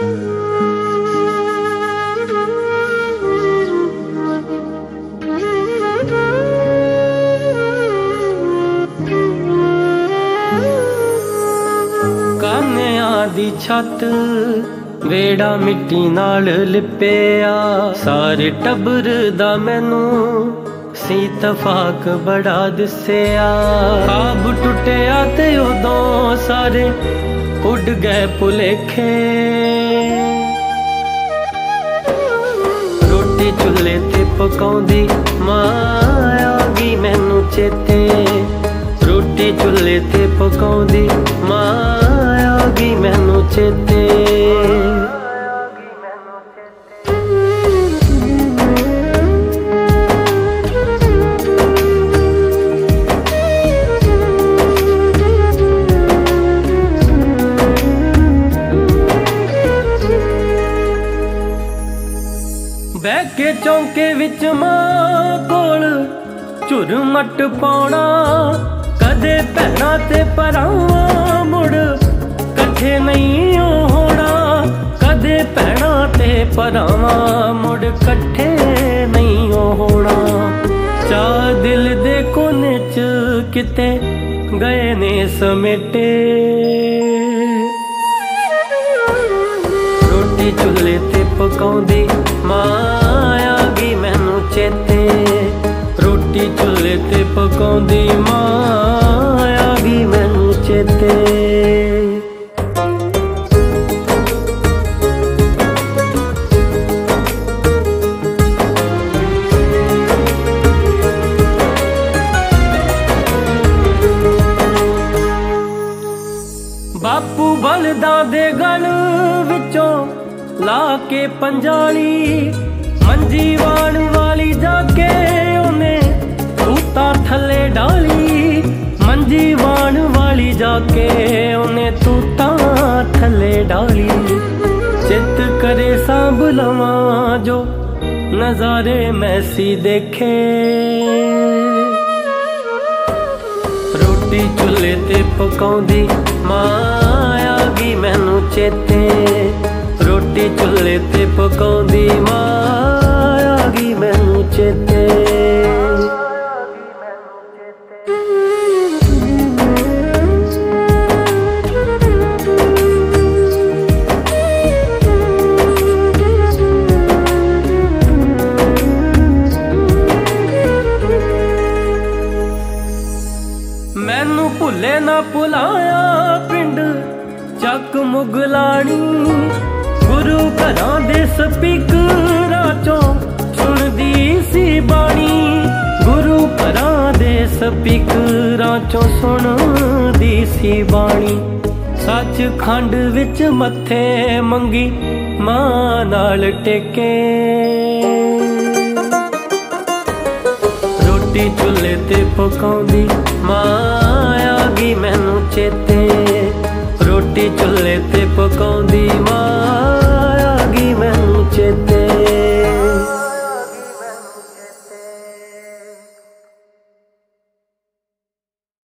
ਕਾਨਿਆਂ ਦੀ ਛੱਤ ਵੇੜਾ ਮਿੱਟੀ ਨਾਲ ਲਿਪਿਆ, ਸਾਰੇ ਟੱਬਰ ਦਾ ਮੈਨੂੰ ਸੀ ਤਫਾਕ ਬੜਾ ਦਿਸਿਆ। ਖਾਬ ਟੁੱਟਿਆ ਤੇ ਉਦੋਂ ਸਾਰੇ ਉੱਡ ਗਏ ਭੁਲੇਖੇ, ਰੋਟੀ ਚੁੱਲ੍ਹੇ ਤੇ ਪਕਾਉਂਦੀ ਮਾਂ ਆ ਗਈ ਮੈਨੂੰ ਚੇਤੇ, ਰੋਟੀ ਚੁੱਲ੍ਹੇ ਤੇ ਪਕਾਉਂਦੀ ਮਾਂ ਆ ਗਈ ਮੈਨੂੰ ਚੇਤੇ। ਬਹਿ ਕੇ ਚੌਂਕੇ ਵਿੱਚ ਮਾਂ ਕੋਲ ਝੁਰਮਟ ਪਾਉਣਾ, ਕਦੇ ਭੈਣਾਂ ਤੇ ਭਰਾਵਾਂ ਮੁੜ ਇਕੱਠੇ ਨਹੀਂ ਹੋਣਾ, ਕਦੇ ਭੈਣਾਂ ਤੇ ਭਰਾਵਾਂ ਮੁੜ ਇਕੱਠੇ ਨਹੀਂ ਹੋਣਾ। ਚਾਹ ਦਿਲ ਦੇ ਕੋਨੇ 'ਚ ਕਿਤੇ ਗਏ ਨੇ ਸਮੇਟੇ, ਰੋਟੀ ਚੁੱਲ੍ਹੇ ਤੇ ਪਕਾਉਂਦੀ ਮਾਂ ਆ ਗਈ ਮੈਨੂੰ ਚੇਤੇ, ਰੋਟੀ ਚੁੱਲ੍ਹੇ ਤੇ ਪਕਾਉਂਦੀ ਮਾਂ ਆ ਗਈ ਮੈਨੂੰ ਚੇਤੇ। ਬਾਪੂ ਬਲਦਾਂ ਦੇ ਗਲ ਵਿੱਚੋਂ ਲਾ ਕੇ ਪੰਜਾਲੀ, ਮੰਜੀ ਵਾਣ ਵਾਲੀ ਜਾ ਕੇ ਉਹਨੇ ਤੂਤਾਂ ਥੱਲੇ ਡਾਲੀ, ਮੰਜੀ ਵਾਣ ਵਾਲੀ ਜਾ ਕੇ ਉਹਨੇ ਤੂਤਾਂ ਥੱਲੇ ਡਾਲੀ। ਚਿੱਤ ਕਰੇ ਸਾਂਭ ਲਵਾਂ ਜੋ ਨਜ਼ਾਰੇ ਮੈਂ ਸੀ ਦੇਖੇ, ਰੋਟੀ ਚੁੱਲ੍ਹੇ ਤੇ ਪਕਾਉਂਦੀ ਮਾਂ ਆ ਗਈ ਮੈਨੂੰ ਚੇਤੇ, ਰੋਟੀ ਚੁੱਲ੍ਹੇ ਤੇ ਪਕਾਉਂਦੀ ਮਾਂ ਆ ਗਈ ਮੈਨੂੰ ਚੇਤੇ। ਮੈਨੂੰ ਭੁੱਲੇ ਨਾ ਭੁਲਾਇਆ ਪਿੰਡ ਚੱਕ ਮੁਗਲਾਣੀ, ਗੁਰੂ ਘਰਾਂ ਦੇ ਸਪੀਕਰਾਂ ਚੋਂ ਸੁਣਦੀ ਸੀ ਬਾਣੀ, ਗੁਰੂ ਘਰਾਂ ਦੇ ਸਪੀਕਰਾਂ ਚੋਂ ਸੁਣਦੀ ਸੀ ਬਾਣੀ। ਸੱਚਖੰਡ ਵਿੱਚ ਮੱਥੇ ਮੰਗੀ ਮਾਂ ਨਾਲ ਟੇਕੇ,